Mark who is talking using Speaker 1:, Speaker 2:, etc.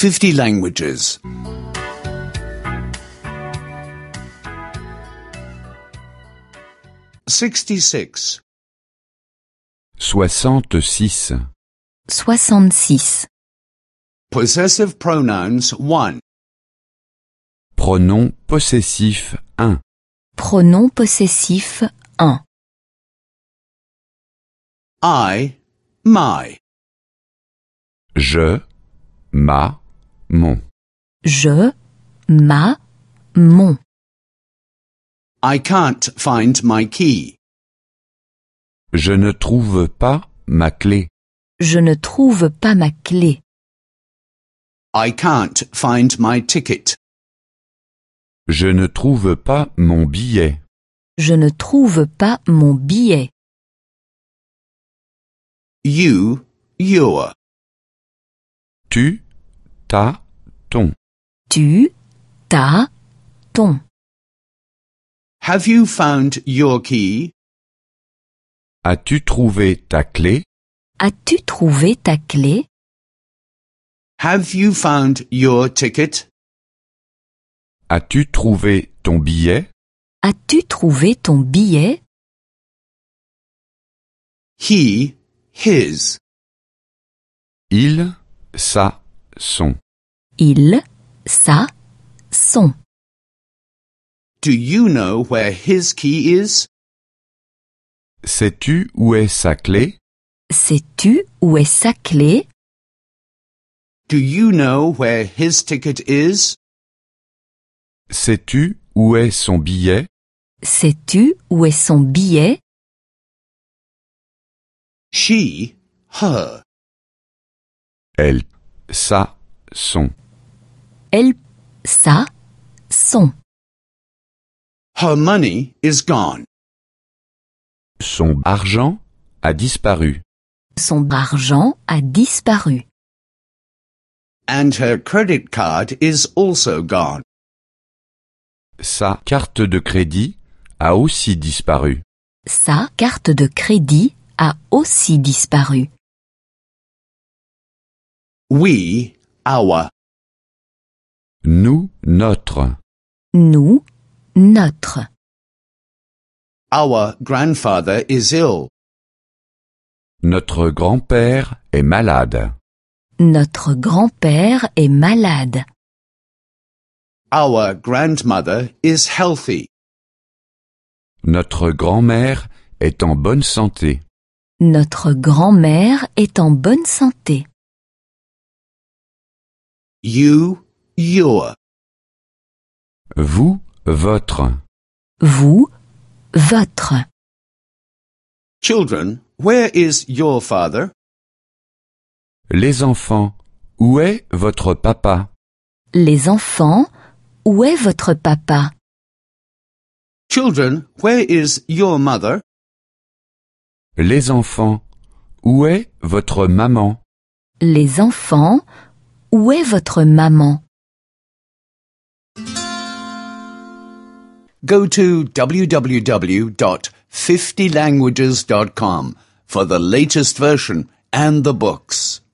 Speaker 1: 50 languages. 66.
Speaker 2: 66.
Speaker 3: 66.
Speaker 1: Possessive pronouns 1.
Speaker 2: Pronom possessif 1.
Speaker 3: Pronom possessif 1.
Speaker 1: I, my.
Speaker 2: Je, ma, mon.
Speaker 3: Je, ma, mon.
Speaker 1: I can't find my key.
Speaker 2: Je ne trouve pas ma clé.
Speaker 3: Je ne trouve pas ma clé.
Speaker 1: I can't find my ticket.
Speaker 2: Je ne trouve pas mon billet.
Speaker 3: Je ne trouve pas mon billet.
Speaker 1: You, your.
Speaker 2: Tu, ta, ton.
Speaker 3: Tu, ta, ton.
Speaker 1: Have you found your key?
Speaker 2: As-tu trouvé ta clé?
Speaker 3: As-tu trouvé ta clé?
Speaker 1: Have you found your ticket?
Speaker 2: As-tu trouvé ton billet?
Speaker 3: As-tu trouvé ton billet?
Speaker 1: He, his.
Speaker 2: Il, sa, son.
Speaker 3: Il, sa, son.
Speaker 1: Do you know where his key is?
Speaker 2: Sais-tu où est sa clé?
Speaker 3: Sais-tu où est sa clé?
Speaker 1: Do you know where his ticket is?
Speaker 2: Sais-tu où est son billet?
Speaker 3: Sais-tu où est son billet?
Speaker 1: She, her.
Speaker 2: Elle, sa, son.
Speaker 3: Elle, sa, son.
Speaker 1: Her money is gone.
Speaker 2: Son argent a disparu.
Speaker 3: Son argent a disparu.
Speaker 1: And her credit card is also gone.
Speaker 2: Sa carte de crédit a aussi disparu.
Speaker 3: Sa carte de crédit a aussi disparu.
Speaker 1: We, our.
Speaker 2: Nous, notre.
Speaker 3: Nous, notre.
Speaker 1: Our grandfather is ill.
Speaker 2: Notre grand-père est malade.
Speaker 3: Notre grand-père est malade.
Speaker 1: Our grandmother is healthy.
Speaker 2: Notre grand-mère est en bonne santé.
Speaker 3: Notre grand-mère est en bonne santé.
Speaker 1: You, your.
Speaker 2: Vous, votre.
Speaker 3: Vous, votre.
Speaker 1: Children, where is your father?
Speaker 2: Les enfants, où est votre papa?
Speaker 3: Les enfants, où est votre papa?
Speaker 1: Children, where is your mother?
Speaker 2: Les enfants, où est votre maman?
Speaker 3: Les enfants, où est votre maman?
Speaker 1: Go to www.50languages.com for the latest version and the books.